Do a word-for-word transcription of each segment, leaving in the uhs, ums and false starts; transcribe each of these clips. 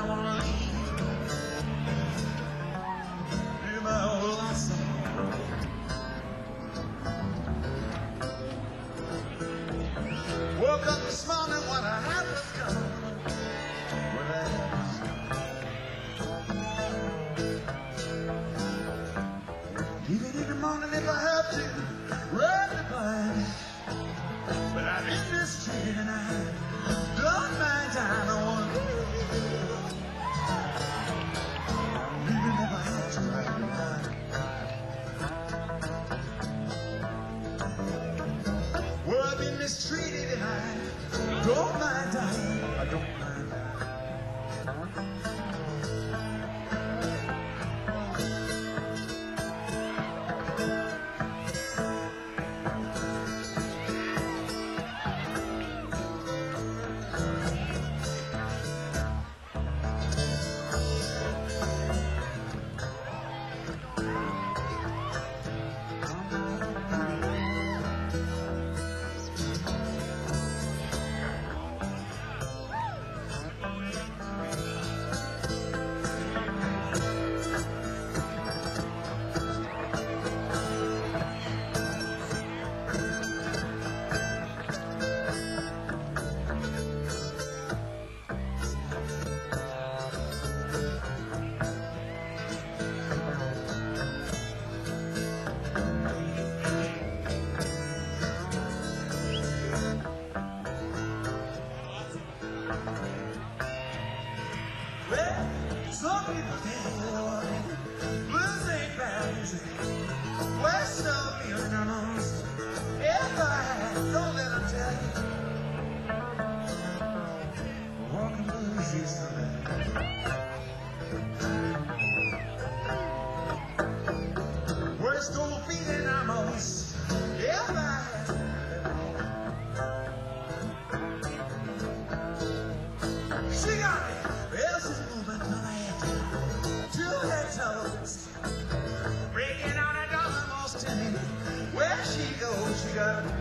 wanna leave. Leave my old lonesome road. Woke up this morning when I had was gone. When I had was gone. Even in the morning if I have to run the blind. But I'm in this street and I don't mind time. I want to leave. Even if I have to run the blind. Well, I've been mistreated and I don't mind dying. I don't mind dying. Some people say, blues ain't bad music. West of Millionaires. If I don't let them tell you, walking blues is the best. Worst old feeling almost. If I she got it. Well, she's moving to my head. Two head toes. Breaking on a door almost to me. Where she goes, she got it.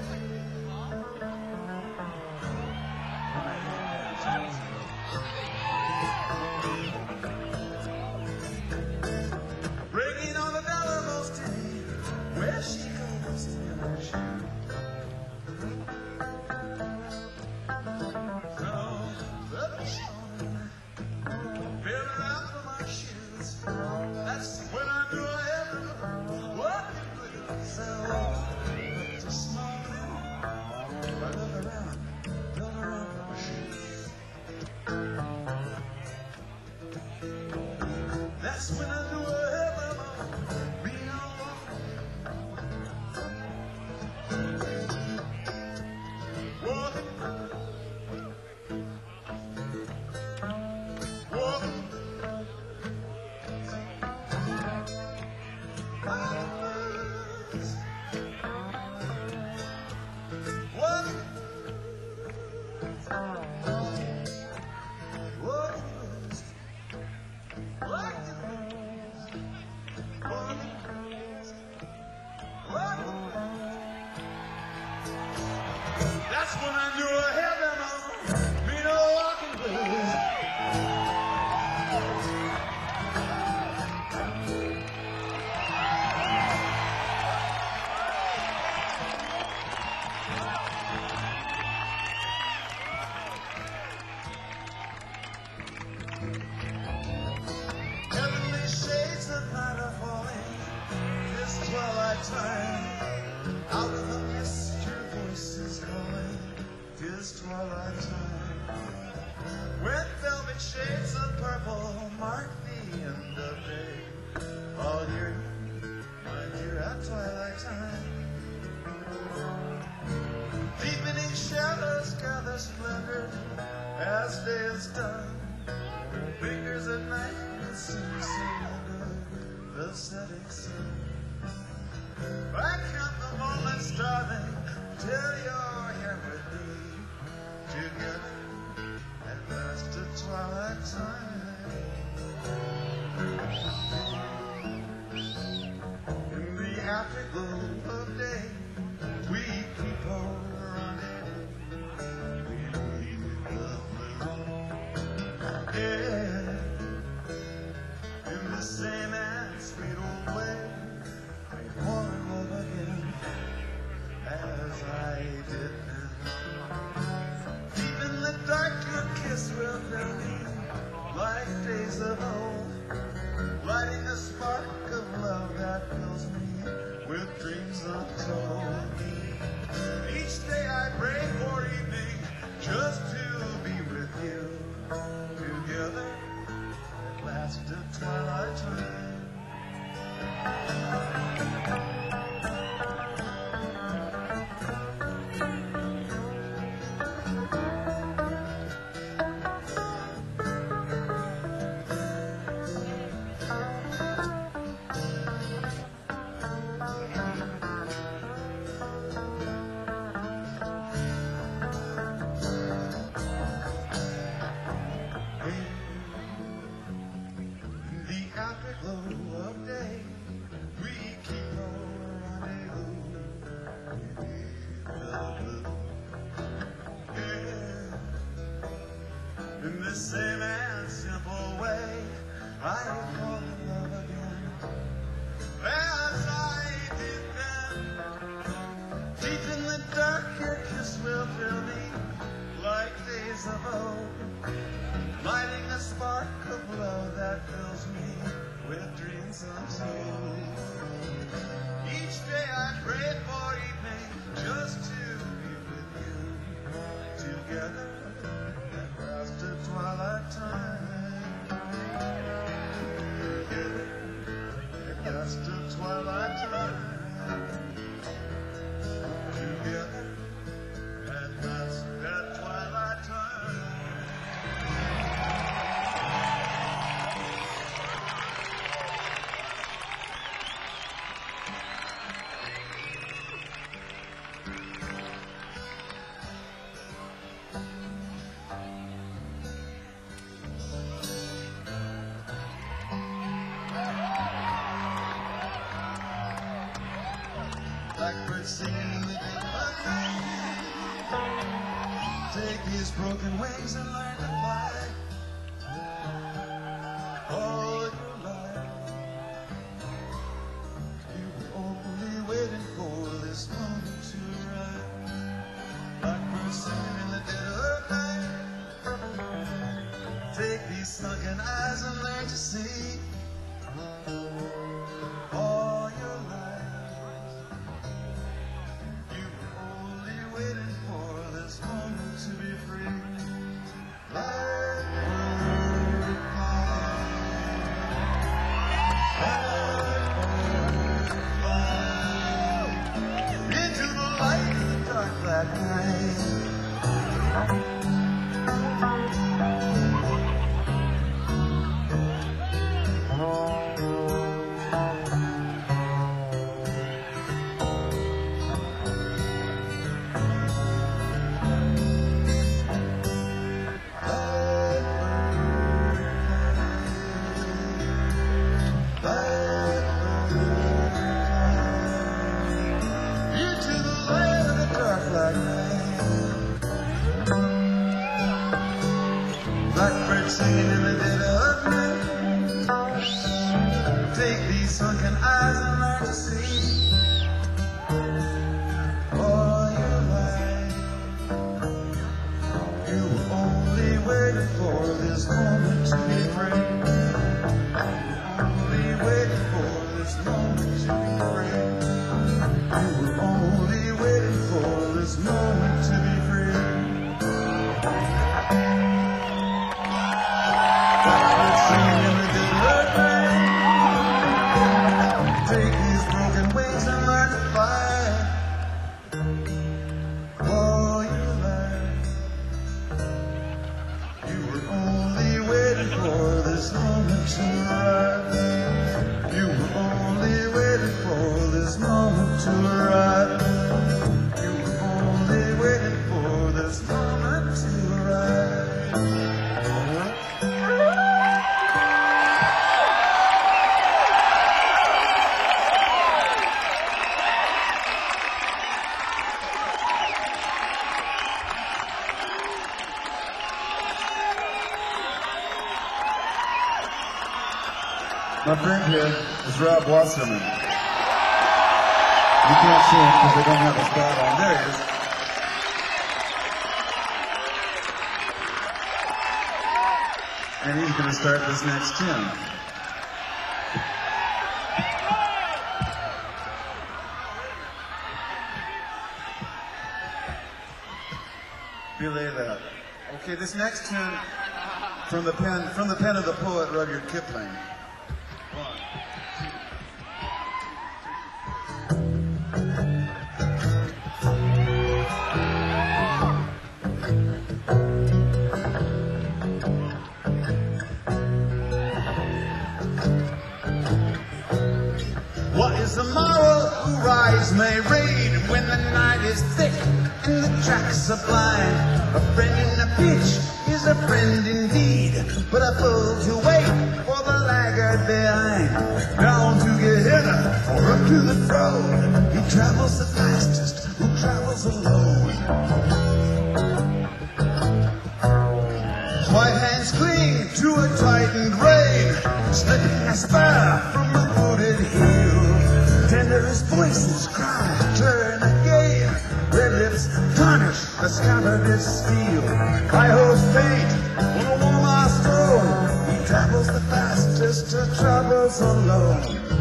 Breaking on the door almost to me. Where she goes, where she goes. That's when I knew I had walking blues. So just small room. I look around, look around for my shoes. That's when I knew I had them on. Being on walking, walking. That's when I knew I had them on. Me no walking blues. Heavenly shades of night are falling. This twilight time. Out of the mist, your voice is calling. This twilight time. When velvet shades of purple mark the end of day. All year, my dear, at twilight time. Deepening shadows gather splendor as day is done. Fingers at night will soon see under the setting sun. I count the moments, darling, till you're here with me. Together at last at twilight time. In the afterglow of day, we keep on running. We leave the blue. Yeah. with dreams untold. Each day I pray for evening just to be with you. Together at last at twilight time. In the same and simple way, I fall in love again, as I did then. Deep in the dark, your kiss will fill me like days of old, lighting a spark of love that fills me with dreams untold. Each day I pray for evening just to be with you, together at twilight time. Together at last at twilight time. Together at last at twilight time. Blackbirds singing in the dead of night. Take these broken wings and learn to fly. All your life, you were only waiting for this moment to arrive. Blackbirds singing in the dead of night. Take these sunken eyes and learn to see. All your life, waiting for this moment to be free. Blackbird fly, blackbird fly, into the light of the dark black night. Blackbird singing in the dead of night. Take these sunken eyes and learn to see. All your life, you were only waiting for this moment to be free. Only waiting for this moment to be free. You were only waiting for this moment to be free. Take these broken wings and learn to fly. All your life, you were only waiting for this moment to arrive. You were only waiting for this moment to arrive. You were only waiting for this moment to arrive. My friend here is Rob Wasserman. You can't see him because I don't have a spot on. There he is. And he's going to start this next tune. Belay that. Okay, this next tune from the pen from the pen of the poet Rudyard Kipling. One. What is the moral? Who rise may read when the night is thick and the tracks are blind. A friend in a pinch is a friend indeed, but a fool to wait for the laggard behind. Down to Gehenna or up to the throne, he travels the fastest who travels alone. White hands cling to a tightened rein, slipping a spur from a wooded hill. Tenderest voices cry, turn again. Red lips tarnish the scabbarded steel. High hopes faint on a warm stone. He travels the fastest who travels alone.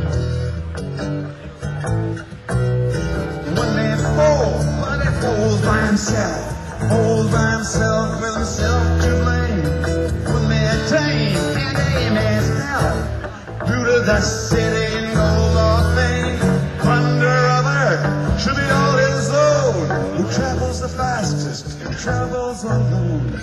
One may fall, but he falls by himself. Falls by himself with himself to blame. One may attain and aim his hell through to the city in gold or fame. Plunder of earth should be all his own. Who travels the fastest and travels alone.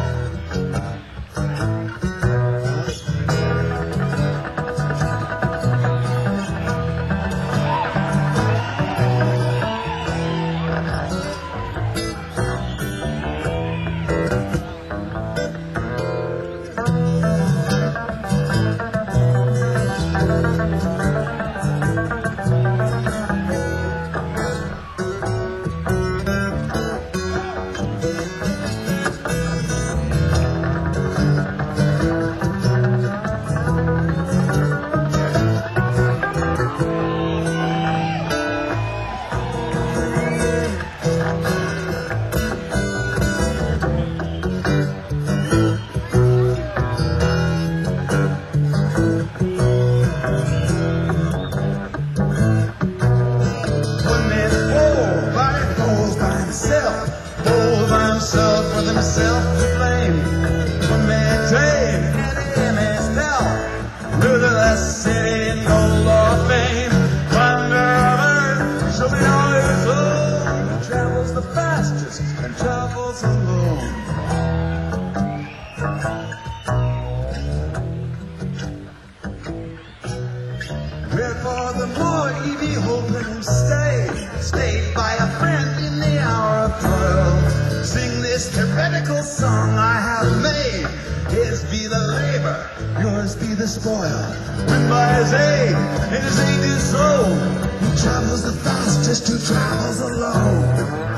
Wherefore the more ye behold him stay, stayed by a friend in the hour of toil. Sing this heretical song I have made. His be the labor, yours be the spoil. When by his aid, and his aid is soul, he travels the fastest who travels alone.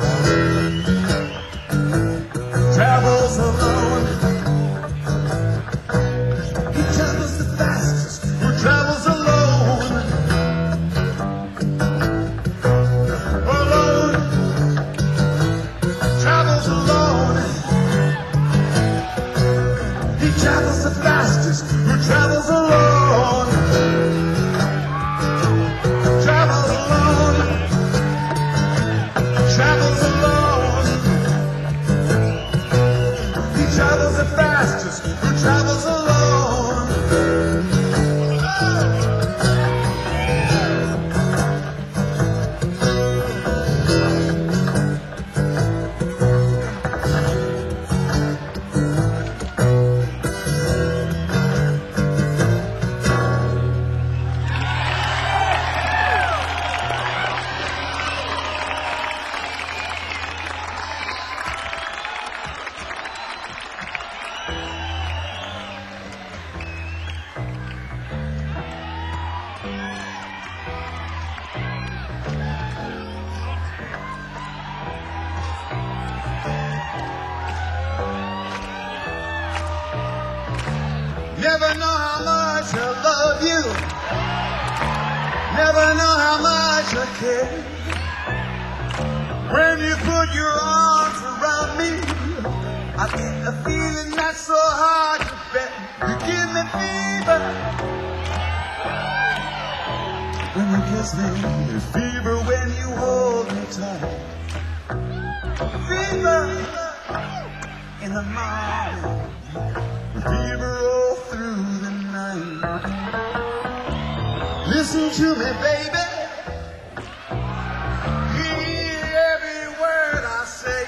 Travels alone. He travels the fastest who travels alone. Travels the fastest, who travels alone. Travels alone. Travels alone. He travels the fastest, who travels alone. Never know how much I love you. Never know how much I care. When you put your arms around me, I get a feeling that's so hard to bear. You give me fever when you kiss me. Fever when you hold me tight. Fever in the morning, fever all through the night. Listen to me, baby. Hear every word I say.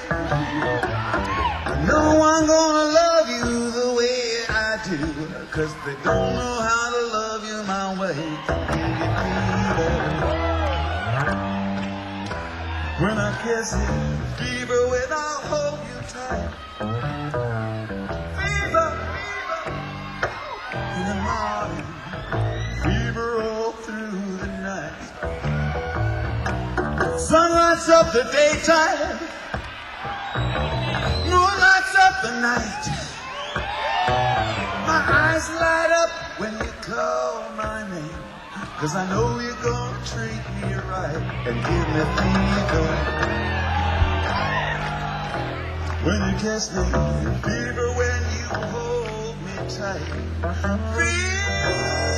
No one gonna love you the way I do, 'cause they don't know how to love you my way. When I kiss you, fever, when I hold you tight. Fever, fever, in the morning, fever all through the night. Sun lights up the daytime, moon lights up the night. My eyes light up when you call my name, 'cause I know you're gonna treat me right and give me fever. When you kiss me, fever, when you hold me tight. Fever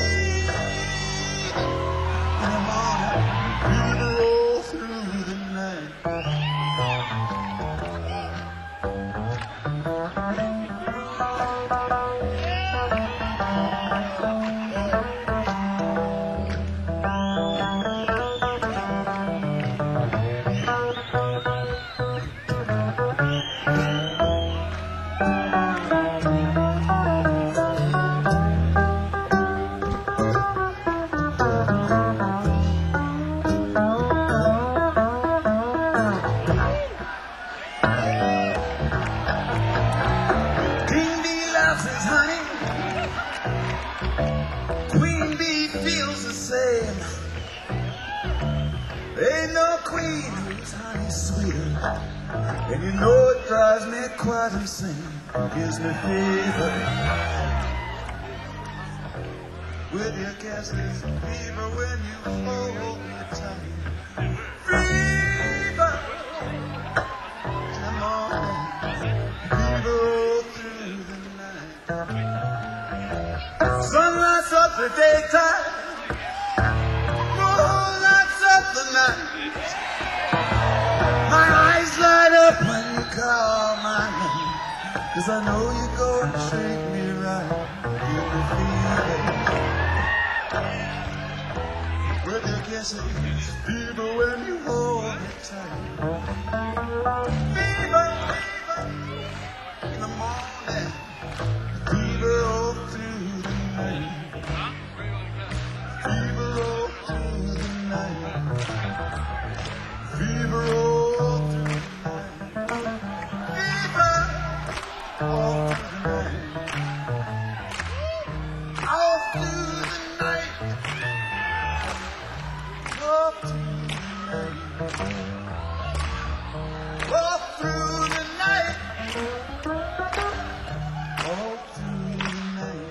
in the morning, fever all through the night. Queen bee feels the same. Ain't no queen whose honey's sweeter, and you know it drives me quite insane. Gives me fever with your kisses, fever when you hold me tight. Fever in the morning, fever all through the night. Sun lights up the daytime, moon lights up the night. My eyes light up when you call my name, 'cause I know you're gonna treat me right. Give me fever with your kisses, fever when you hold me tight. Fever, fever in the morning, fever all through the night. Fever all through the night. Fever all through the night. Fever all through the night. All through the night. All through the night. All through the night. All through the night.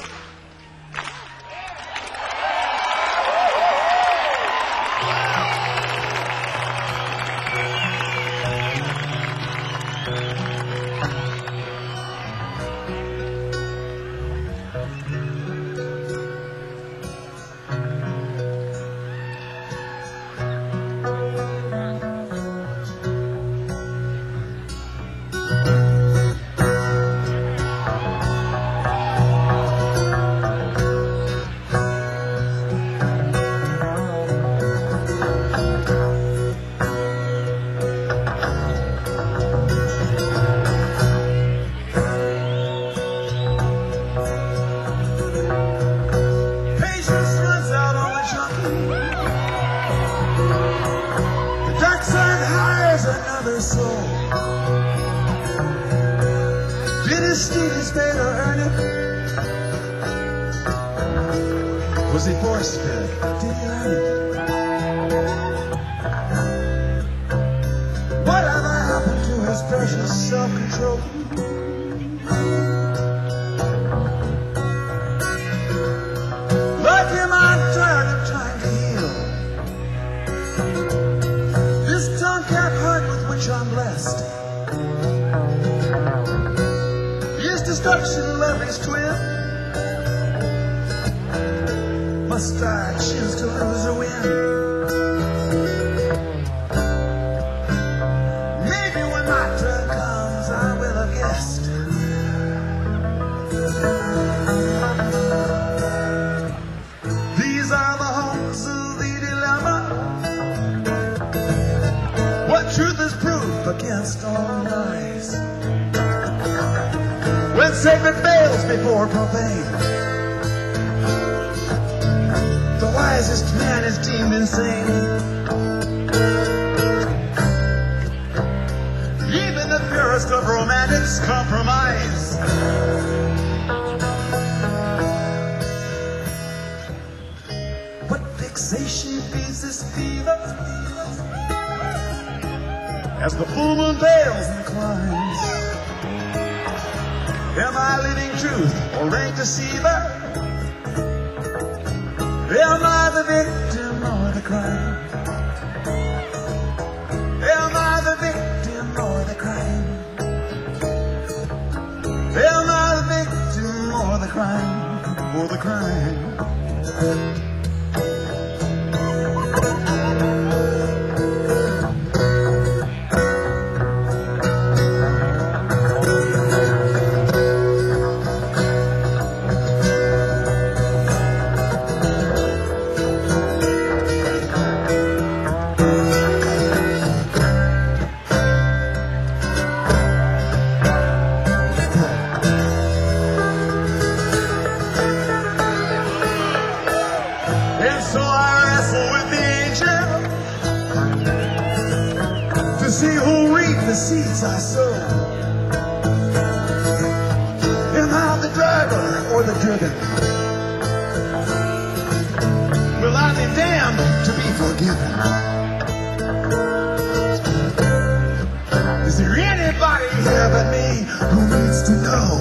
Another soul. Did his students better earn it? Was he forced fed? Did he earn it? Whatever happened to his precious self-control? Like him, I'm tired of trying to heal this tongue-capped heart with which I'm blessed. His destruction, lovely's twin. Must I choose to lose or win? Maybe when my turn comes, I will have guessed truth is proof against all lies. When sacred fails before profane, the wisest man is deemed insane. Even the purest of romantics compromise. What fixation feeds this fever? As the full moon veils and climbs, am I living truth or rank deceiver? Am I the victim or the crime? Am I the victim or the crime? Am I the victim or the crime? Or the crime? And so I wrestle with the angel to see who reap the seeds I sow. Am I the driver or the driven? Will I be damned to be forgiven? Is there anybody here but me who needs to know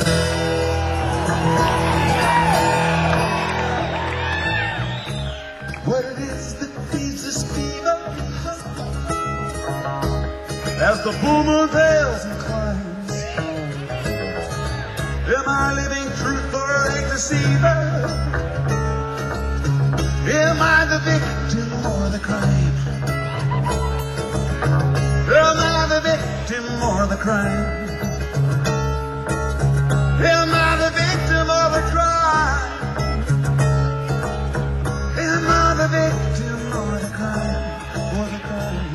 what it is that feeds this fever? As the full moon veils and climbs, am I living truth or a deceiver? Am I the victim or the crime? Am I the victim or the crime? Am I the victim or the crime? Am I the victim or the crime? Or the crime?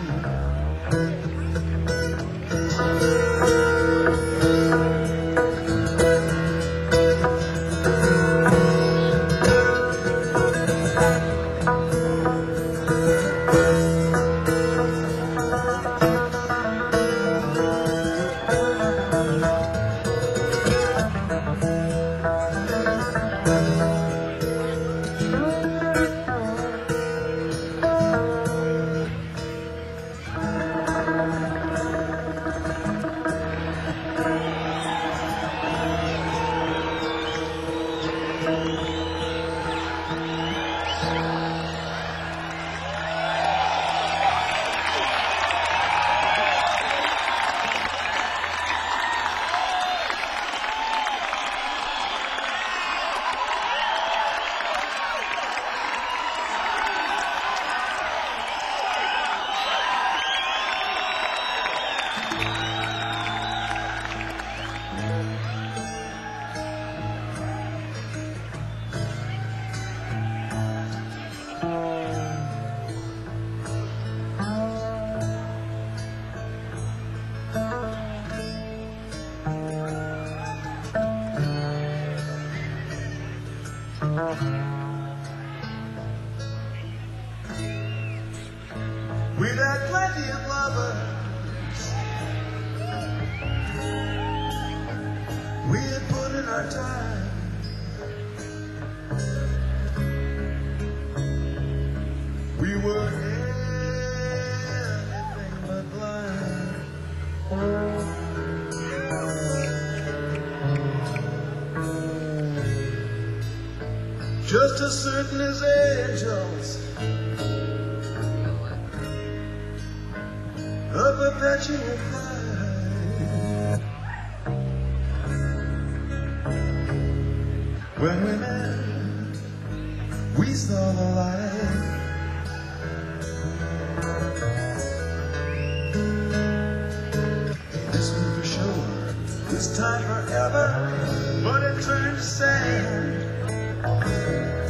We've had plenty of lovers. We had put in our time. We were anything but blind. Just as certain as angels, a perpetual flight. When we met, we saw the light. This one for sure, this time forever, but it turned to sand,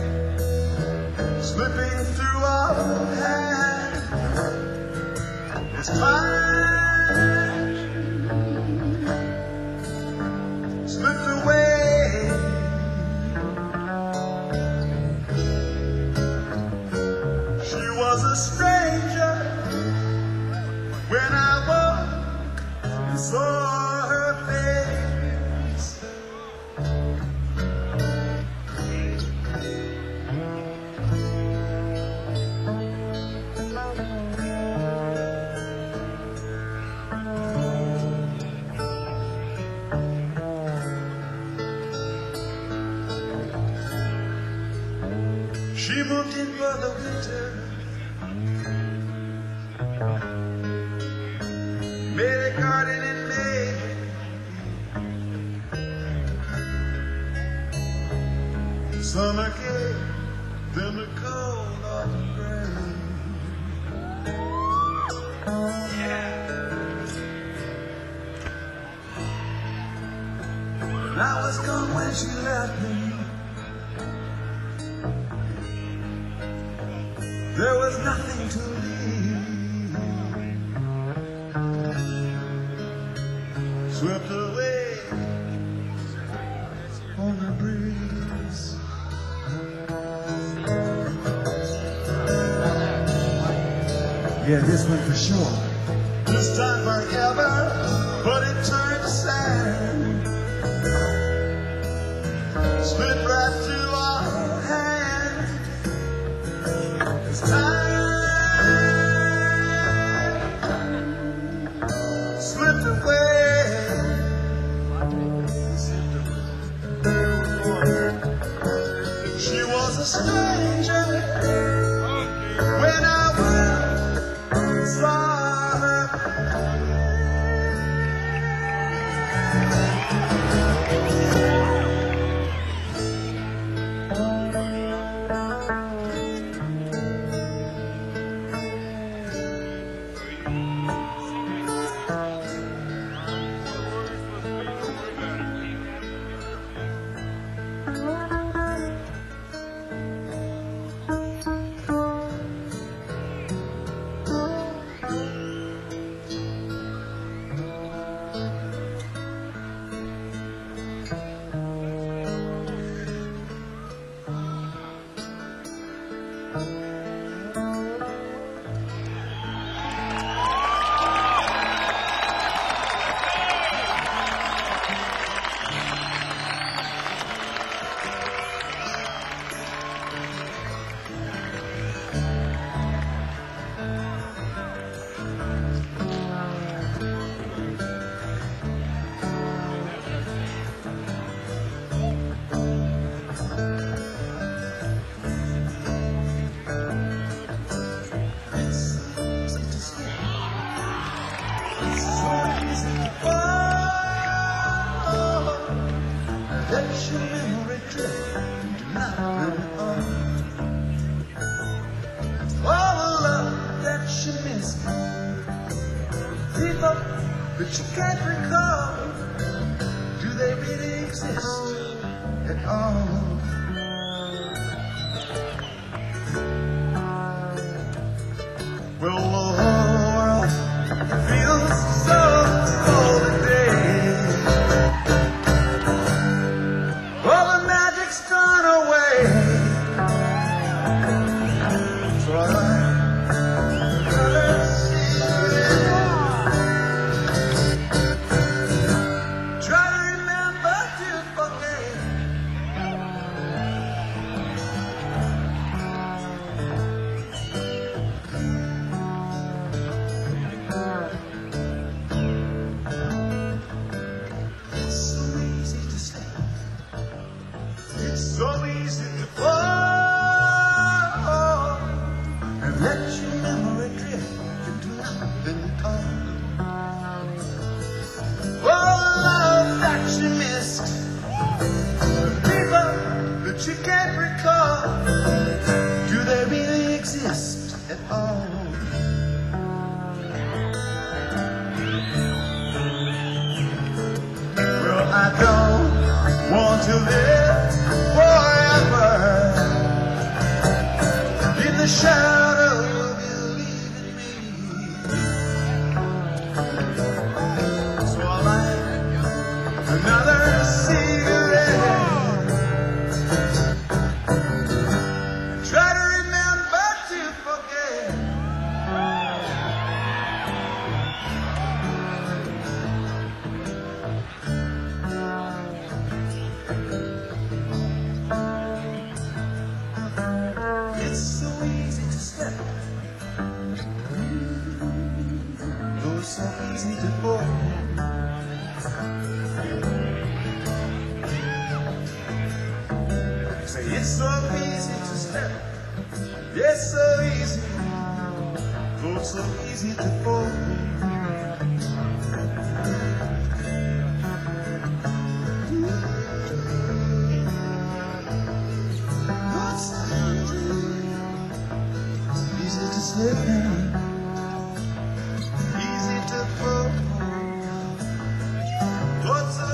slipping through our hands. It's time slipped away. She was a stranger when I walked and saw her face. She moved in for the winter, made a garden in May. Summer came, then the cold autumn rain. And I was gone when she left me. There was nothing to leave, swept away on the breeze. Yeah, this one for sure. This time forever, but it turned to sand. Split right to our hands. It's time slipped away. She was a stranger when I went saw her. Let your memory drift into nothing at all. All the love that you miss, people that you can't recall, do they really exist at all? Well, the whole world feels so cold today. All the magic's gone away. So I gotta see it. Try to remember to forget. It's so easy to stay. It's so easy to fall and let your memory drift into nothing at all. All the love that you missed, the people that you can't recall, do they really exist at all? Well, I don't want to live forever in the shadow of you leaving me. so easy to fall. Say it's so easy to step, yes, so easy, oh, so easy to fall. Oh, so easy, easy to slip down, easy to fall. Oh, so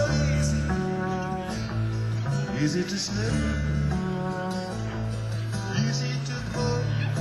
easy, easy to slip down. Easy to fall.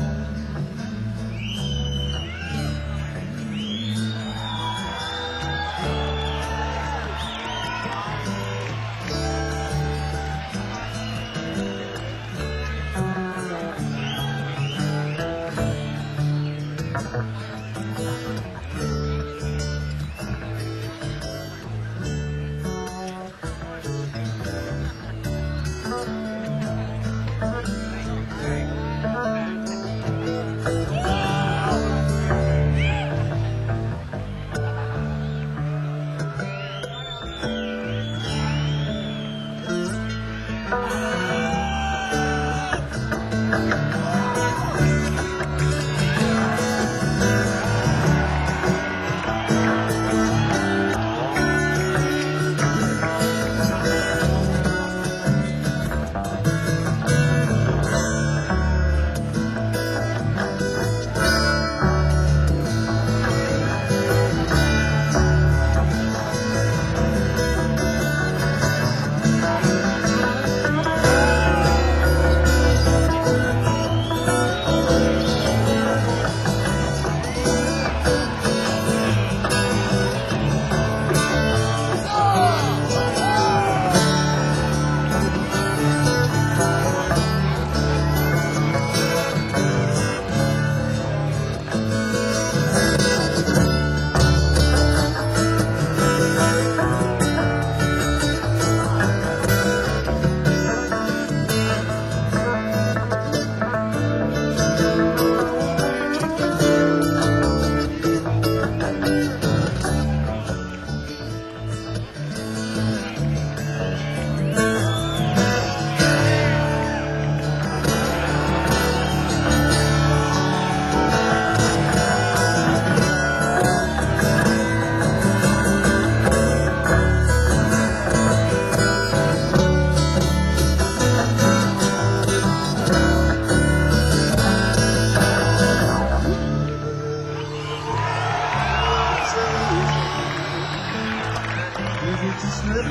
Easy to slip,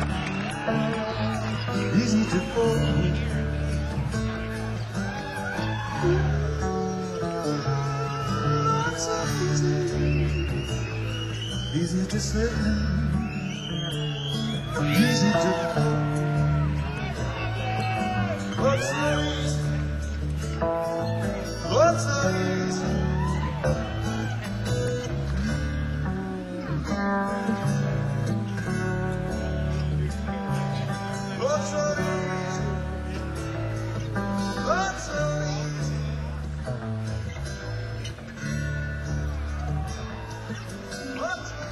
easy to fall. So easy, easy to slip, easy to fall. What's so easy? What's so easy? What's so easy? What's so easy? What's so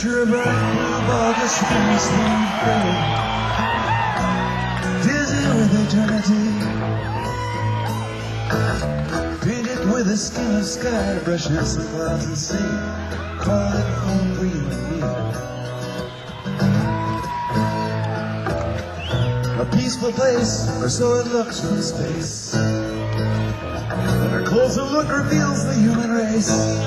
picture a bright blue ball just spinning free, dizzy with eternity, painted with the skin of sky, brushing some clouds and sea, call it home for you and me. A peaceful place, or so it looks from space, but a closer look reveals the human race.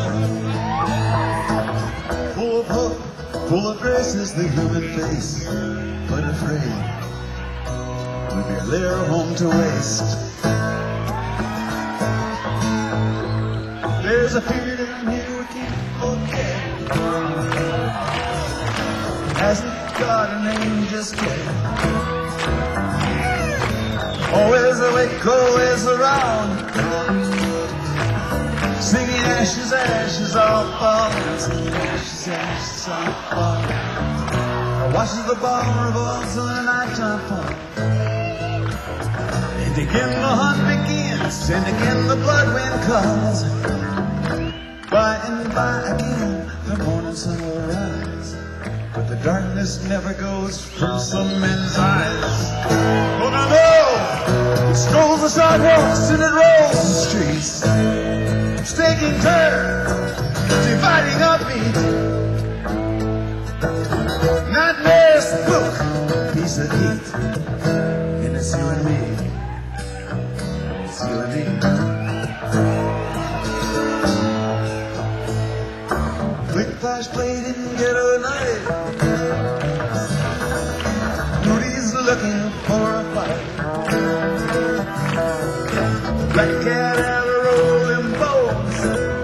Full of hope, full of grace is the human face, but afraid with your little home to waste. There's a fear down here we can't forget. Hasn't got a name just yet. Always awake, always around, singing ashes, ashes all falling, singing ashes, ashes all falling. I watches the bomb revolves on a nighttime fall, and again the hunt begins, and again the blood wind calls. By and by again the morning sun will rise, but the darkness never goes from some men's eyes. Oh no, no! It strolls the sidewalks and it rolls the streets, staking turn, dividing our feet. Nightmares book, piece of heat, and it's you and me. It's you and me. Quick flash blade in ghetto night, Rudy's looking for a fight. Black cat out of rolling bones,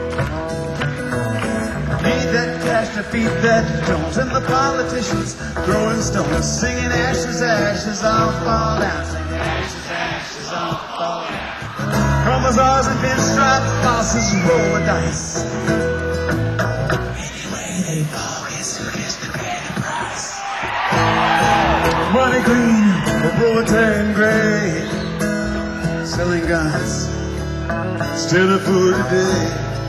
need that cash to feed that Jones, and the politicians throwing stones, singing ashes, ashes, I'll fall down, singing ashes, ashes, I'll fall down. Commissars and pinstripe bosses roll the dice. Anyway they fall, guess who gets to pay the price? Money green, or proletarian gray, selling guns, still the food today.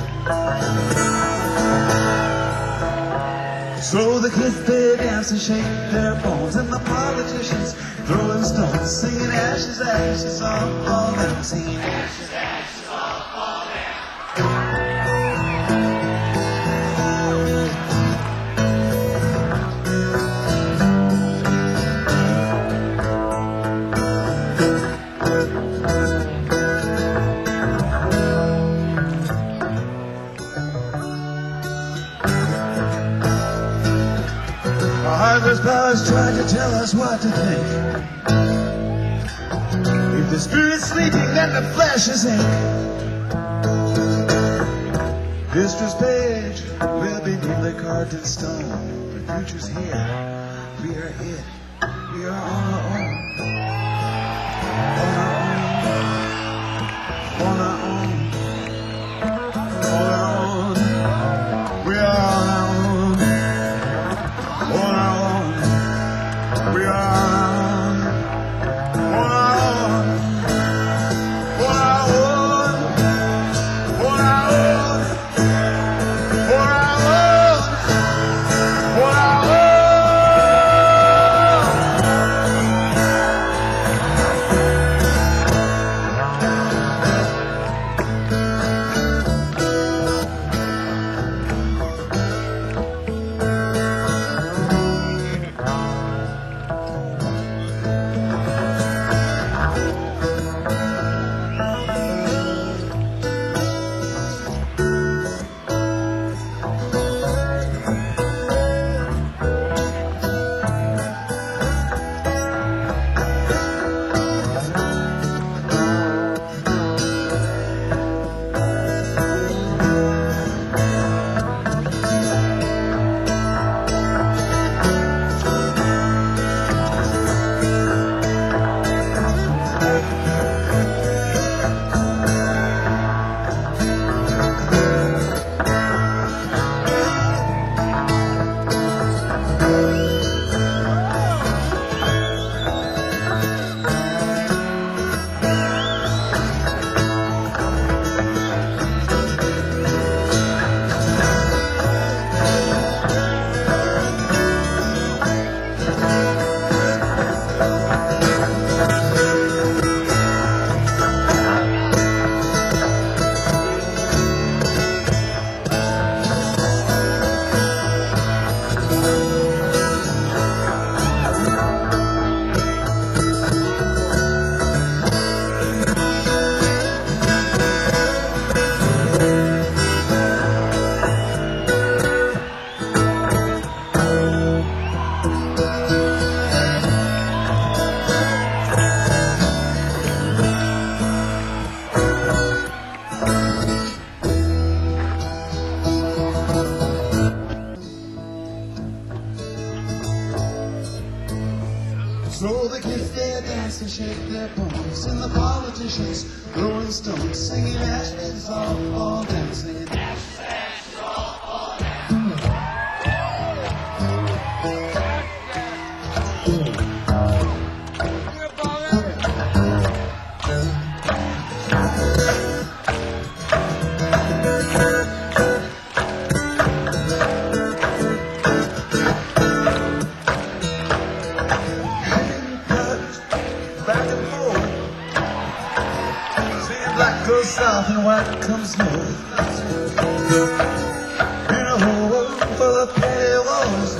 So the kids they dance and shake their bones, and the politicians throwing stones, singing ashes, ashes, all fall down, singing ashes, ashes, all fall down. Heartless powers try to tell us what to think. If the spirit's sleeping, then the flesh is ink. History's page will be neatly carved in stone. The future's here. We are it. We are on our own. On our own. On our own. On our own. We are on our own. On our own, we are on, on our own, on our own, on our own, on our own, on our own. shake their bones. And the politicians throwing stones, singing ashes all fall down, singing ashes, ashes all fall down. Back and forth, seeing black goes south and white comes north. In a whole world full of petty wars.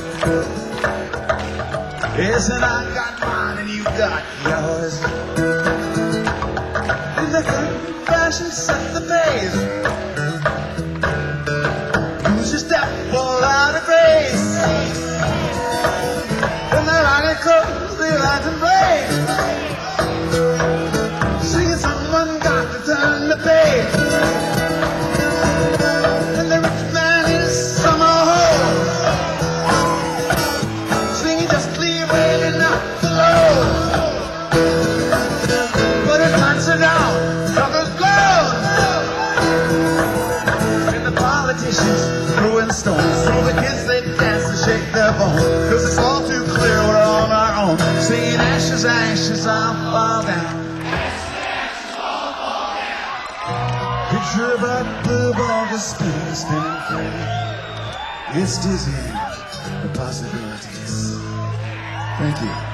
Yes, and I got mine and you got yours. And the good fashion set the pace. Lose your step, fall out of grace. And the line close, the light and blaze. Singing someone got to turn the page. And the rich man is summer home. Singing just leave waiting up the low. But his pants are down, suckers blown. And the politicians throwing stones. So the kids they dance and shake their bones. Cause it's all too clear we're on our own. Singing ashes, ashes, I'll fall down. Picture about blue ball just spinning, spinning free. It's dizzying, the possibilities. Thank you.